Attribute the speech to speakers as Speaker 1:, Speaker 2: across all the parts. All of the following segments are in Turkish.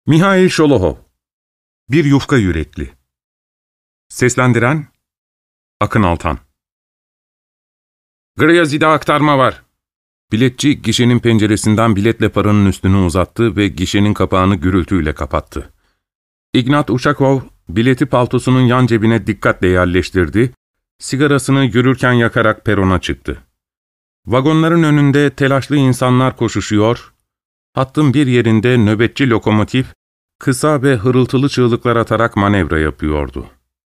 Speaker 1: Mihail Şolohov. Bir Yufka Yürekli. Seslendiren Akın Altan. Griyazide aktarma var. Biletçi gişenin penceresinden biletle paranın üstünü uzattı ve gişenin kapağını gürültüyle kapattı. Ignat Uşakov bileti paltosunun yan cebine dikkatle yerleştirdi, sigarasını yürürken yakarak perona çıktı. Vagonların önünde telaşlı insanlar koşuşuyor, hattın bir yerinde nöbetçi lokomotif, kısa ve hırıltılı çığlıklar atarak manevra yapıyordu.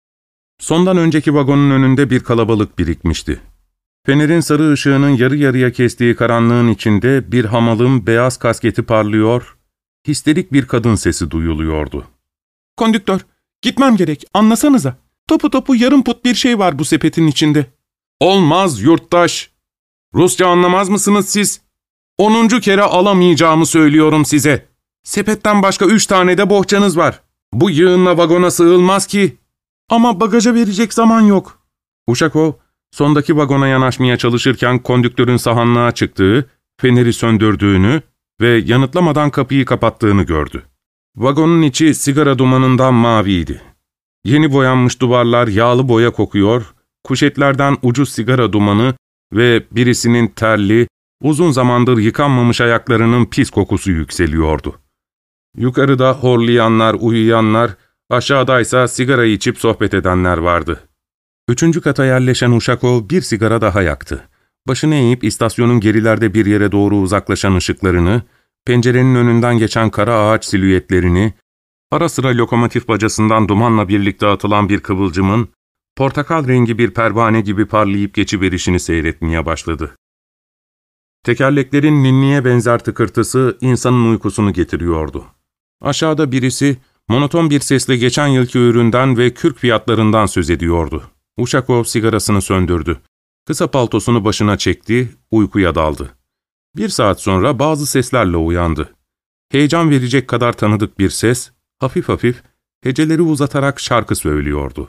Speaker 1: Sondan önceki vagonun önünde bir kalabalık birikmişti. Fenerin sarı ışığının yarı yarıya kestiği karanlığın içinde bir hamalın beyaz kasketi parlıyor, histerik bir kadın sesi duyuluyordu.
Speaker 2: Kondüktör, gitmem gerek, anlasanıza. Topu topu yarım put bir şey var bu sepetin içinde.
Speaker 1: Olmaz yurttaş! Rusça anlamaz mısınız siz? 10. kere alamayacağımı söylüyorum size. Sepetten başka 3 tane de bohçanız var. Bu yığınla vagona sığılmaz ki.
Speaker 2: Ama bagaja verecek zaman yok.
Speaker 1: Uşakov, sondaki vagona yanaşmaya çalışırken kondüktörün sahanlığa çıktığı, feneri söndürdüğünü ve yanıtlamadan kapıyı kapattığını gördü. Vagonun içi sigara dumanından maviydi. Yeni boyanmış duvarlar yağlı boya kokuyor, kuşetlerden ucuz sigara dumanı ve birisinin terli, uzun zamandır yıkanmamış ayaklarının pis kokusu yükseliyordu. Yukarıda horlayanlar, uyuyanlar, aşağıdaysa sigara içip sohbet edenler vardı. 3. kata yerleşen Uşakov bir sigara daha yaktı. Başını eğip istasyonun gerilerde bir yere doğru uzaklaşan ışıklarını, pencerenin önünden geçen kara ağaç silüetlerini, ara sıra lokomotif bacasından dumanla birlikte atılan bir kıvılcımın, portakal rengi bir pervane gibi parlayıp geçiverişini seyretmeye başladı. Tekerleklerin ninniye benzer tıkırtısı insanın uykusunu getiriyordu. Aşağıda birisi, monoton bir sesle geçen yılki üründen ve kürk fiyatlarından söz ediyordu. Uşakov sigarasını söndürdü. Kısa paltosunu başına çekti, uykuya daldı. 1 saat sonra bazı seslerle uyandı. Heyecan verecek kadar tanıdık bir ses, hafif hafif, heceleri uzatarak şarkı söylüyordu.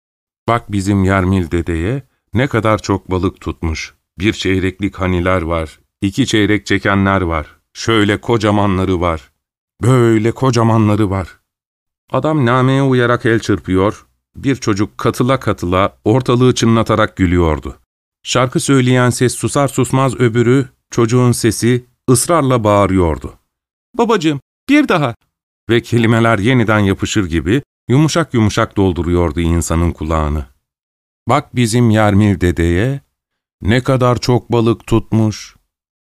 Speaker 1: Bak bizim Yermil dedeye ne kadar çok balık tutmuş. 1 çeyreklik haniler var, 2 çeyrek çekenler var, şöyle kocamanları var, böyle kocamanları var. Adam nameye uyarak el çırpıyor, bir çocuk katıla katıla ortalığı çınlatarak gülüyordu. Şarkı söyleyen ses susar susmaz öbürü, çocuğun sesi ısrarla bağırıyordu.
Speaker 2: Babacığım, bir daha.
Speaker 1: Ve kelimeler yeniden yapışır gibi yumuşak yumuşak dolduruyordu insanın kulağını. Bak bizim Yermil dedeye ne kadar çok balık tutmuş.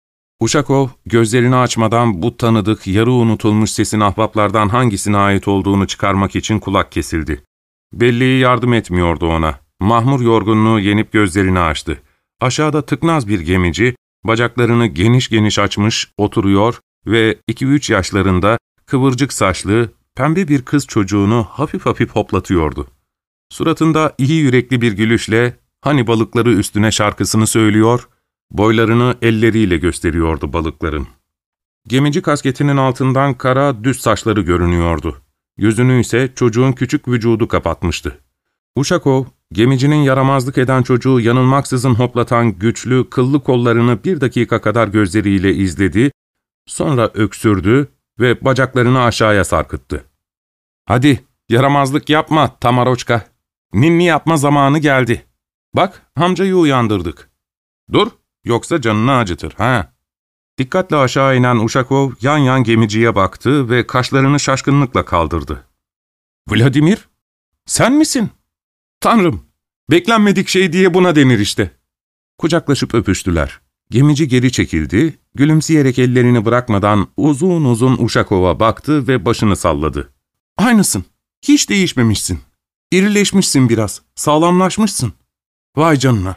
Speaker 1: Uşakov gözlerini açmadan bu tanıdık, yarı unutulmuş sesin ahbaplardan hangisine ait olduğunu çıkarmak için kulak kesildi. Belleği yardım etmiyordu ona. Mahmur yorgunluğu yenip gözlerini açtı. Aşağıda tıknaz bir gemici, bacaklarını geniş geniş açmış, oturuyor ve 2-3 yaşlarında kıvırcık saçlı, pembe bir kız çocuğunu hafif hafif hoplatıyordu. Suratında iyi yürekli bir gülüşle, hani balıkları üstüne şarkısını söylüyor, boylarını elleriyle gösteriyordu balıkların. Gemici kasketinin altından kara, düz saçları görünüyordu. Yüzünü ise çocuğun küçük vücudu kapatmıştı. Uşakov, gemicinin yaramazlık eden çocuğu yanılmaksızın hoplatan güçlü, kıllı kollarını 1 dakika kadar gözleriyle izledi, sonra öksürdü ve bacaklarını aşağıya sarkıttı. ''Hadi, yaramazlık yapma Tamaroçka. Ninni yapma zamanı geldi. Bak, amcayı uyandırdık. Dur, yoksa canını acıtır, ha?'' Dikkatle aşağı inen Uşakov yan yan gemiciye baktı ve kaşlarını şaşkınlıkla kaldırdı. ''Vladimir, sen misin? Tanrım, beklenmedik şey diye buna denir işte.'' Kucaklaşıp öpüştüler. Gemici geri çekildi, gülümseyerek ellerini bırakmadan uzun uzun Uşakov'a baktı ve başını salladı. ''Aynısın, hiç değişmemişsin. İrileşmişsin biraz, sağlamlaşmışsın. Vay canına,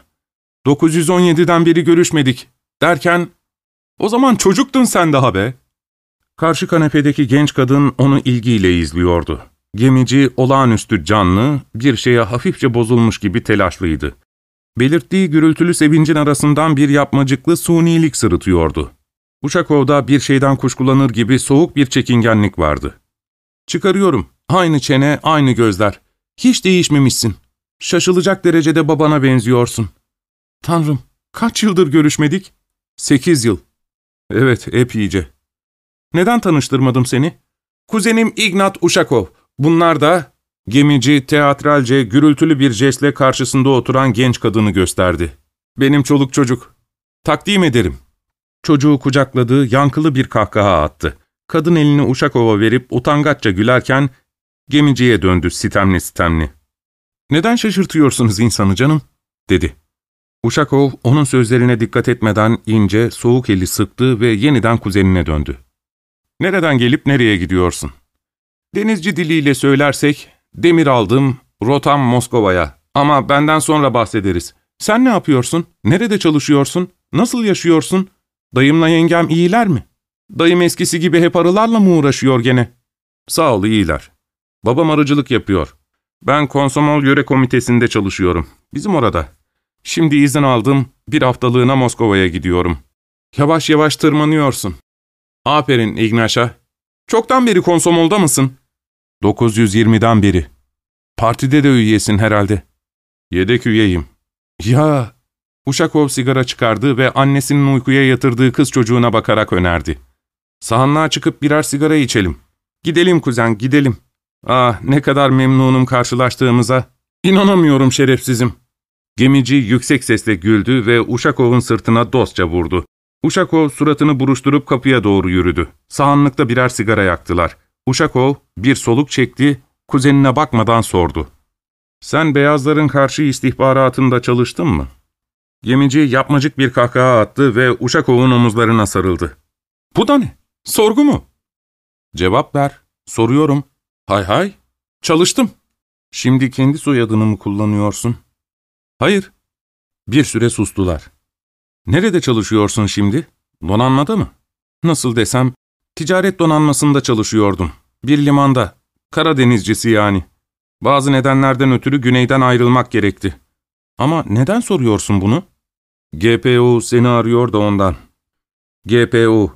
Speaker 1: 917'den beri görüşmedik derken, o zaman çocuktun sen daha be.'' Karşı kanepedeki genç kadın onu ilgiyle izliyordu. Gemici olağanüstü canlı, bir şeye hafifçe bozulmuş gibi telaşlıydı. Belirttiği gürültülü sevincin arasından bir yapmacıklı sunilik sırıtıyordu. Uşakov'da bir şeyden kuşkulanır gibi soğuk bir çekingenlik vardı. ''Çıkarıyorum, aynı çene, aynı gözler. Hiç değişmemişsin. Şaşılacak derecede babana benziyorsun. Tanrım, kaç yıldır görüşmedik?'' 8 yıl. ''Evet, epeyce. Neden tanıştırmadım seni? Kuzenim Ignat Uşakov. Bunlar da... Gemici, teatralce, gürültülü bir jestle karşısında oturan genç kadını gösterdi. Benim çoluk çocuk. Takdim ederim. Çocuğu kucakladığı yankılı bir kahkaha attı. Kadın elini Uşakov'a verip utangaçça gülerken gemiciye döndü sitemli sitemli. ''Neden şaşırtıyorsunuz insanı canım?'' dedi. Uşakov onun sözlerine dikkat etmeden ince, soğuk eli sıktı ve yeniden kuzenine döndü. ''Nereden gelip nereye gidiyorsun?'' ''Denizci diliyle söylersek, demir aldım, rotam Moskova'ya. Ama benden sonra bahsederiz. Sen ne yapıyorsun? Nerede çalışıyorsun? Nasıl yaşıyorsun? Dayımla yengem iyiler mi? Dayım eskisi gibi hep arılarla mı uğraşıyor gene?'' ''Sağ ol, iyiler. Babam arıcılık yapıyor. Ben Komsomol Yöre Komitesi'nde çalışıyorum. Bizim orada. Şimdi izin aldım, bir haftalığına Moskova'ya gidiyorum. Yavaş yavaş tırmanıyorsun. Aferin İgnaş'a. Çoktan beri Komsomol'da mısın? 920'den beri. Partide de üyesin herhalde. Yedek üyeyim. Ya, Uşakov sigara çıkardı ve annesinin uykuya yatırdığı kız çocuğuna bakarak önerdi. Sahanlığa çıkıp birer sigara içelim. Gidelim kuzen, gidelim. Ah, ne kadar memnunum karşılaştığımıza. İnanamıyorum şerefsizim. Gemici yüksek sesle güldü ve Uşakov'un sırtına dostça vurdu. Uşakov suratını buruşturup kapıya doğru yürüdü. Sahanlıkta birer sigara yaktılar. Uşakov bir soluk çekti, kuzenine bakmadan sordu. ''Sen beyazların karşı istihbaratında çalıştın mı?'' Gemici yapmacık bir kahkaha attı ve Uşakov'un omuzlarına sarıldı. ''Bu da ne? Sorgu mu?'' ''Cevap ver. Soruyorum.'' ''Hay hay. Çalıştım.'' ''Şimdi kendi soyadını mı kullanıyorsun?'' ''Hayır.'' Bir süre sustular. ''Nerede çalışıyorsun şimdi? Donanmada mı?'' ''Nasıl desem, ticaret donanmasında çalışıyordum. Bir limanda. Karadenizcisi yani. Bazı nedenlerden ötürü güneyden ayrılmak gerekti.'' ''Ama neden soruyorsun bunu?'' ''GPU seni arıyor da ondan.'' GPU,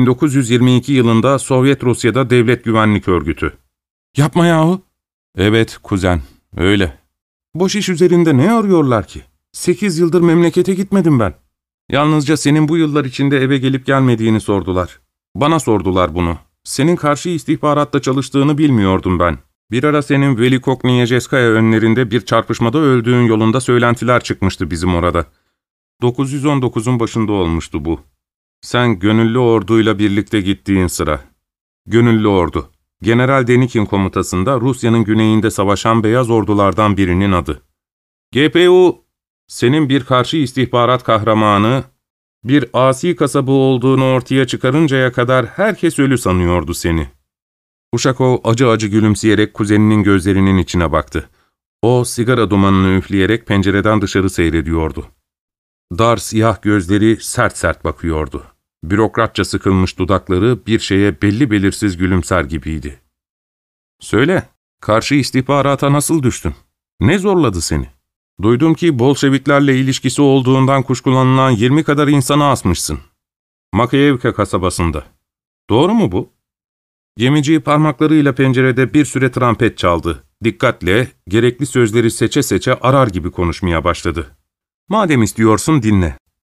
Speaker 1: 1922 yılında Sovyet Rusya'da devlet güvenlik örgütü. ''Yapma yahu.'' ''Evet kuzen, öyle.'' ''Boş iş üzerinde ne arıyorlar ki? 8 yıldır memlekete gitmedim ben. Yalnızca senin bu yıllar içinde eve gelip gelmediğini sordular. Bana sordular bunu. Senin karşı istihbaratta çalıştığını bilmiyordum ben. Bir ara senin Velikokniyejeskaya önlerinde bir çarpışmada öldüğün yolunda söylentiler çıkmıştı bizim orada. 919'un başında olmuştu bu. Sen gönüllü orduyla birlikte gittiğin sıra. Gönüllü ordu. General Denikin komutasında Rusya'nın güneyinde savaşan beyaz ordulardan birinin adı. GPU, senin bir karşı istihbarat kahramanı, bir asi kasabı olduğunu ortaya çıkarıncaya kadar herkes ölü sanıyordu seni. Uşakov acı acı gülümseyerek kuzeninin gözlerinin içine baktı. O sigara dumanını üfleyerek pencereden dışarı seyrediyordu. Dar siyah gözleri sert sert bakıyordu. Bürokratça sıkılmış dudakları bir şeye belli belirsiz gülümser gibiydi. ''Söyle, karşı istihbarata nasıl düştün? Ne zorladı seni? Duydum ki Bolşeviklerle ilişkisi olduğundan kuşkulanılan 20 kadar insanı asmışsın. Makeyevka kasabasında. Doğru mu bu?'' Gemici parmaklarıyla pencerede bir süre trompet çaldı. Dikkatle, gerekli sözleri seçe seçe arar gibi konuşmaya başladı. ''Madem istiyorsun dinle.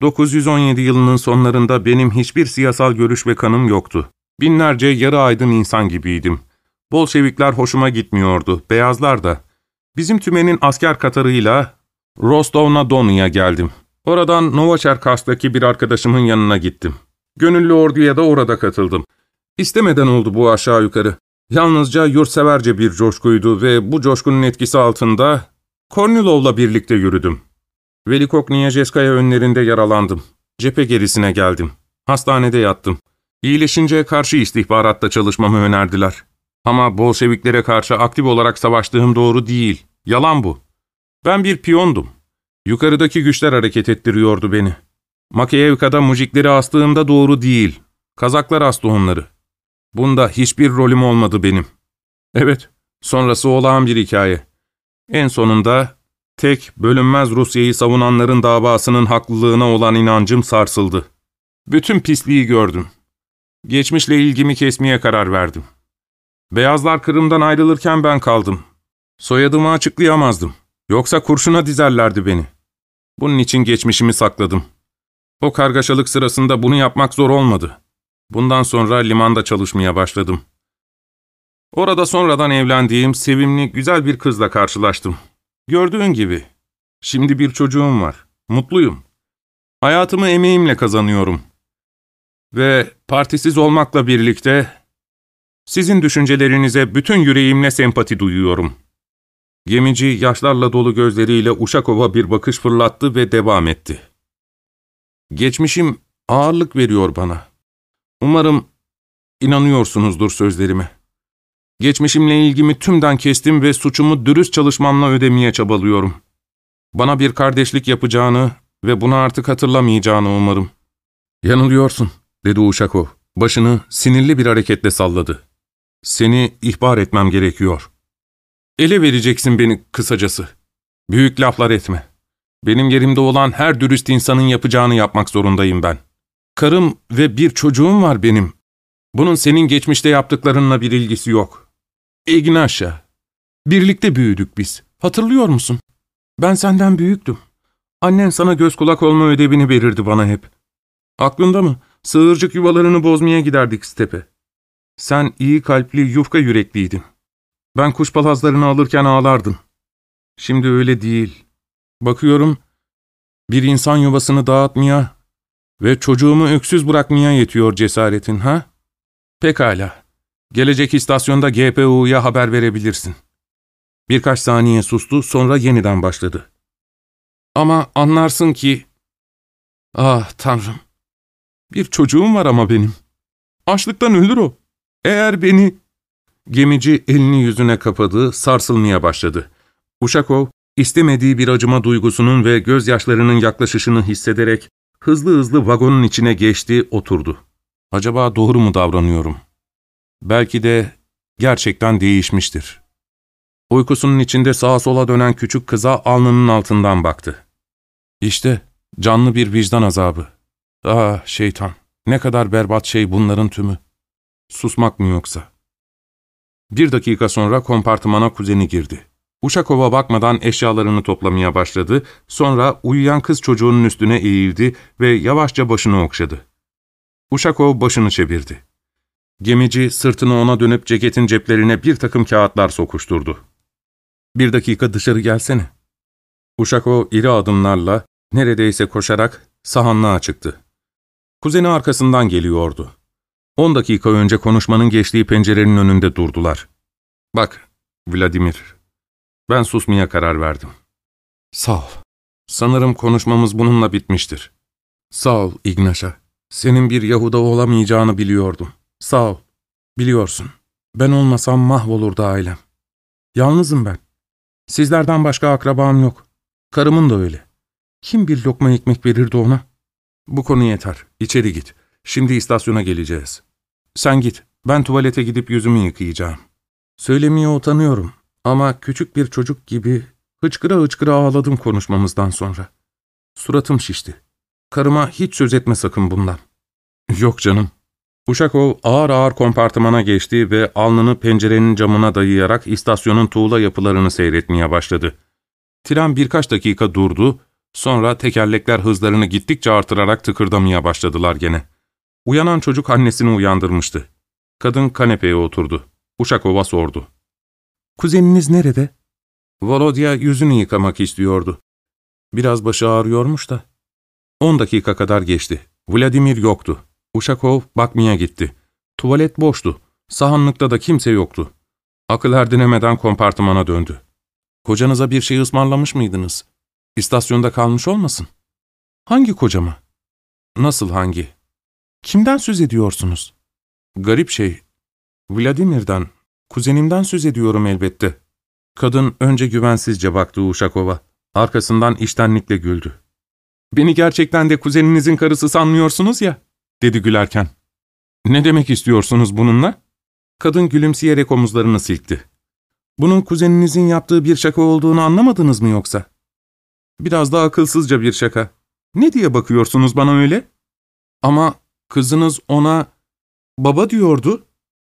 Speaker 1: 917 yılının sonlarında benim hiçbir siyasal görüş ve kanım yoktu. Binlerce yarı aydın insan gibiydim. Bolşevikler hoşuma gitmiyordu, beyazlar da. Bizim tümenin asker katarıyla Rostov-na-Don'ya geldim. Oradan Novoçerkask'taki bir arkadaşımın yanına gittim. Gönüllü orduya da orada katıldım. İstemeden oldu bu aşağı yukarı. Yalnızca yurtseverce bir coşkuydu ve bu coşkunun etkisi altında Kornilov'la birlikte yürüdüm. Velikokniyejeskaya önlerinde yaralandım. Cephe gerisine geldim. Hastanede yattım. İyileşince karşı istihbaratta çalışmamı önerdiler. Ama Bolşeviklere karşı aktif olarak savaştığım doğru değil. Yalan bu. Ben bir piyondum. Yukarıdaki güçler hareket ettiriyordu beni. Makeyevka'da mujikleri astığımda doğru değil. Kazaklar astı onları. Bunda hiçbir rolüm olmadı benim. Evet, sonrası olağan bir hikaye. En sonunda tek, bölünmez Rusya'yı savunanların davasının haklılığına olan inancım sarsıldı. Bütün pisliği gördüm. Geçmişle ilgimi kesmeye karar verdim. Beyazlar Kırım'dan ayrılırken ben kaldım. Soyadımı açıklayamazdım. Yoksa kurşuna dizerlerdi beni. Bunun için geçmişimi sakladım. O kargaşalık sırasında bunu yapmak zor olmadı. Bundan sonra limanda çalışmaya başladım. Orada sonradan evlendiğim sevimli, güzel bir kızla karşılaştım. Gördüğün gibi. Şimdi bir çocuğum var. Mutluyum. Hayatımı emeğimle kazanıyorum. Ve partisiz olmakla birlikte sizin düşüncelerinize bütün yüreğimle sempati duyuyorum. Gemici yaşlarla dolu gözleriyle Uşakov'a bir bakış fırlattı ve devam etti. Geçmişim ağırlık veriyor bana. Umarım inanıyorsunuzdur sözlerime. Geçmişimle ilgimi tümden kestim ve suçumu dürüst çalışmamla ödemeye çabalıyorum. Bana bir kardeşlik yapacağını ve bunu artık hatırlamayacağını umarım. Yanılıyorsun, dedi Uşakov. Başını sinirli bir hareketle salladı. Seni ihbar etmem gerekiyor. Ele vereceksin beni kısacası. Büyük laflar etme. Benim yerimde olan her dürüst insanın yapacağını yapmak zorundayım ben. Karım ve bir çocuğum var benim. Bunun senin geçmişte yaptıklarınla bir ilgisi yok. Ignaşa, birlikte büyüdük biz. Hatırlıyor musun? Ben senden büyüktüm. Annen sana göz kulak olma ödevini verirdi bana hep. Aklında mı? Sığırcık yuvalarını bozmaya giderdik stepe. Sen iyi kalpli, yufka yürekliydin. Ben kuşpalazlarını alırken ağlardın. Şimdi öyle değil. Bakıyorum, bir insan yuvasını dağıtmaya ve çocuğumu öksüz bırakmaya yetiyor cesaretin, ha? Pekala. Gelecek istasyonda GPU'ya haber verebilirsin. Birkaç saniye sustu, sonra yeniden başladı. Ama anlarsın ki... Ah Tanrım! Bir çocuğum var ama benim. Açlıktan ölür o. Eğer beni... Gemici elini yüzüne kapadı, sarsılmaya başladı. Uşakov, istemediği bir acıma duygusunun ve gözyaşlarının yaklaşışını hissederek hızlı hızlı vagonun içine geçti, oturdu. Acaba doğru mu davranıyorum? Belki de gerçekten değişmiştir. Uykusunun içinde sağa sola dönen küçük kıza alnının altından baktı. İşte canlı bir vicdan azabı. Ah şeytan, ne kadar berbat şey bunların tümü. Susmak mı yoksa? 1 dakika sonra kompartımana kuzeni girdi. Uşakov'a bakmadan eşyalarını toplamaya başladı, sonra uyuyan kız çocuğunun üstüne eğildi ve yavaşça başını okşadı. Uşakov başını çevirdi. Gemici sırtını ona dönüp ceketin ceplerine bir takım kağıtlar sokuşturdu. 1 dakika dışarı gelsene. Uşakov iri adımlarla, neredeyse koşarak sahanlığa çıktı. Kuzeni arkasından geliyordu. 10 dakika önce konuşmanın geçtiği pencerenin önünde durdular. Bak, Vladimir, ben susmaya karar verdim. Sağ ol. Sanırım konuşmamız bununla bitmiştir. Sağ ol Ignaşa. Senin bir Yahuda olamayacağını biliyordum. Sağ ol. Biliyorsun, ben olmasam mahvolurdu ailem. Yalnızım ben. Sizlerden başka akrabam yok. Karımın da öyle. Kim bir lokma ekmek verirdi ona? Bu konu yeter. İçeri git. Şimdi istasyona geleceğiz. Sen git. Ben tuvalete gidip yüzümü yıkayacağım. Söylemeye utanıyorum ama küçük bir çocuk gibi hıçkıra hıçkıra ağladım konuşmamızdan sonra. Suratım şişti. Karıma hiç söz etme sakın bundan. Yok canım. Uşakov ağır ağır kompartımana geçti ve alnını pencerenin camına dayayarak istasyonun tuğla yapılarını seyretmeye başladı. Tren birkaç dakika durdu, sonra tekerlekler hızlarını gittikçe artırarak tıkırdamaya başladılar gene. Uyanan çocuk annesini uyandırmıştı. Kadın kanepeye oturdu. Uşakov'a sordu. ''Kuzeniniz nerede?'' Volodya yüzünü yıkamak istiyordu. Biraz başı ağrıyormuş da. 10 dakika kadar geçti. Vladimir yoktu. Uşakov bakmaya gitti. Tuvalet boştu. Sahanlıkta da kimse yoktu. Akıl erdinemeden kompartımana döndü. ''Kocanıza bir şey ısmarlamış mıydınız? İstasyonda kalmış olmasın?'' ''Hangi kocama?'' ''Nasıl hangi? Kimden söz ediyorsunuz?'' ''Garip şey. Vladimir'den, kuzenimden söz ediyorum elbette.'' Kadın önce güvensizce baktı Uşakov'a. Arkasından içtenlikle güldü. ''Beni gerçekten de kuzeninizin karısı sanmıyorsunuz ya?'' dedi gülerken. ''Ne demek istiyorsunuz bununla?'' Kadın gülümseyerek omuzlarını silkti. ''Bunun kuzeninizin yaptığı bir şaka olduğunu anlamadınız mı yoksa?'' ''Biraz da akılsızca bir şaka. Ne diye bakıyorsunuz bana öyle?'' ''Ama kızınız ona baba diyordu.''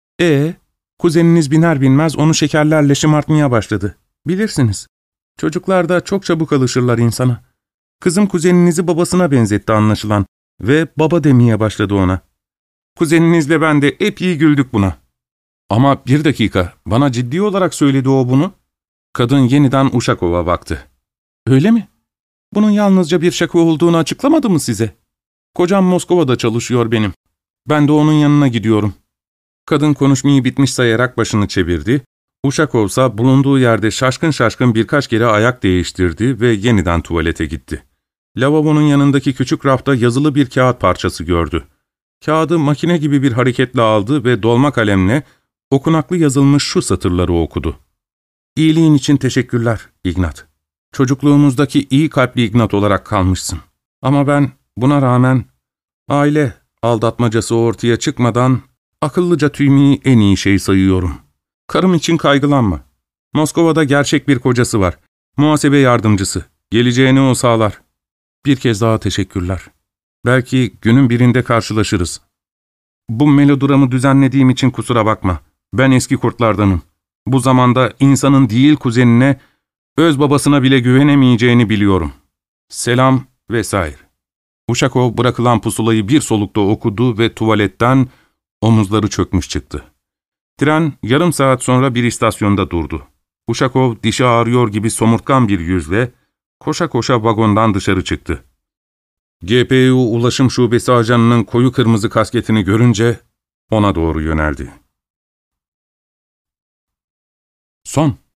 Speaker 1: Kuzeniniz biner binmez onu şekerlerle şımartmaya başladı. Bilirsiniz. Çocuklar da çok çabuk alışırlar insana. Kızım kuzeninizi babasına benzetti anlaşılan ve baba demeye başladı ona. Kuzeninizle ben de epey güldük buna. Ama bir dakika, bana ciddi olarak söyledi o bunu. Kadın yeniden Uşakov'a baktı.
Speaker 2: Öyle mi? Bunun yalnızca bir şaka olduğunu açıklamadı mı size? Kocam Moskova'da çalışıyor benim. Ben de onun yanına gidiyorum.
Speaker 1: Kadın konuşmayı bitmiş sayarak başını çevirdi. Uşakov ise bulunduğu yerde şaşkın şaşkın birkaç kere ayak değiştirdi ve yeniden tuvalete gitti. Lavabonun yanındaki küçük rafta yazılı bir kağıt parçası gördü. Kağıdı makine gibi bir hareketle aldı ve dolma kalemle okunaklı yazılmış şu satırları okudu. İyiliğin için teşekkürler, Ignat. Çocukluğumuzdaki iyi kalpli Ignat olarak kalmışsın. Ama ben buna rağmen aile aldatmacası ortaya çıkmadan akıllıca tüymeyi en iyi şey sayıyorum. Karım için kaygılanma. Moskova'da gerçek bir kocası var. Muhasebe yardımcısı. Geleceğini o sağlar. Bir kez daha teşekkürler. Belki günün birinde karşılaşırız. Bu melodramı düzenlediğim için kusura bakma. Ben eski kurtlardanım. Bu zamanda insanın değil kuzenine, öz babasına bile güvenemeyeceğini biliyorum. Selam vesaire. Uşakov bırakılan pusulayı bir solukta okudu ve tuvaletten omuzları çökmüş çıktı. Tren yarım saat sonra bir istasyonda durdu. Uşakov dişi ağrıyor gibi somurtkan bir yüzle koşa koşa vagondan dışarı çıktı. GPU Ulaşım Şubesi ajanının koyu kırmızı kasketini görünce ona doğru yöneldi. Son